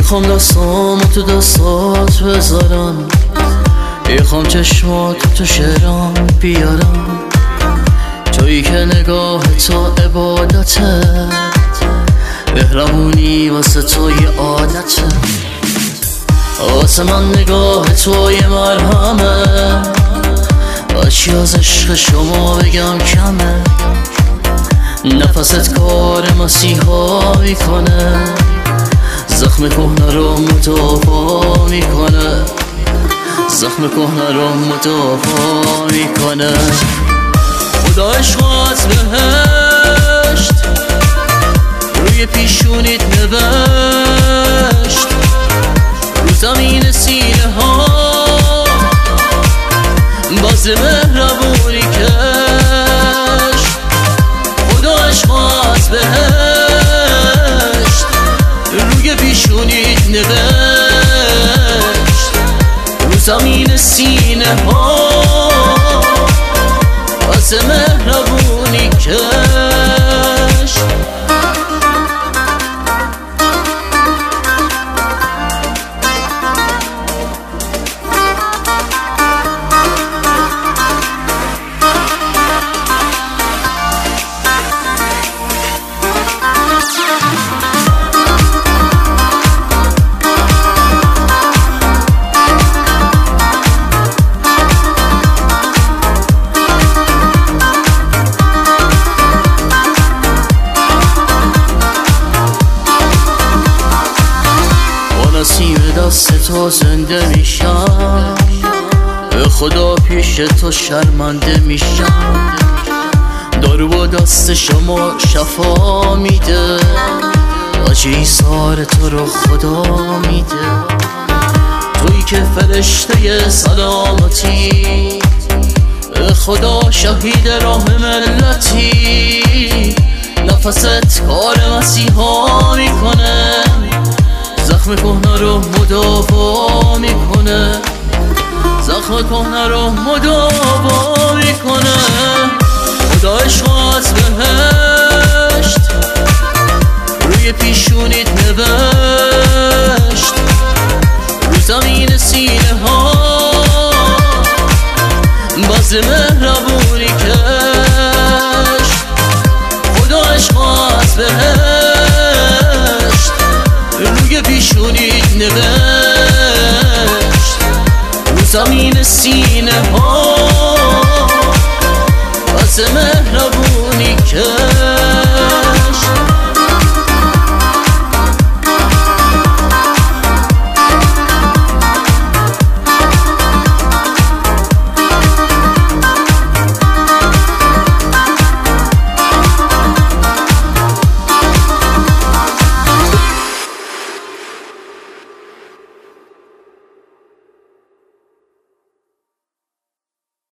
میخوام دستامو تو دستات بذارم، میخوام چشمات تو شعرام بیارم، تویی که نگاه تو عبادته، مهربونی واسه تو یه عادته، واسه من نگاه تو یه مرهمه، بچی از عشق شما بگم کمه، نفست کار مسیحا میکنه، زخم کهنه رو مداوا میکنه، زخم کهنه رو مداوا میکنه. خدا عشق از بهشت روی پیشونیت نوشت، رو زمین سینه ها باز مهربونی کش. خدا عشق از بهشت روی پیشونیت نوشت، رو زمین سینه ها باز مهربونی کش. نسیم دست تو زنده میشم، به خدا پیش تو شرمنده میشم، دارو با دست شما شفا میده، آج ایثار تو رو خدا میده، تویی که فرشته سلامتی، به خدا شهید راه ملتی، نفست کار مسیحا میکنه، زخم کهنه رو مداوا میکنه، زخم کهنه رو مداوا میکنه. خدا عشق از بهشت روی پیشونیت نوشت، رو زمین سینه ها باز مهربونی کش. خدا عشق از بهشت روی پیشونیت نوشت، رو زمین سینه ها باز مهربونی کش.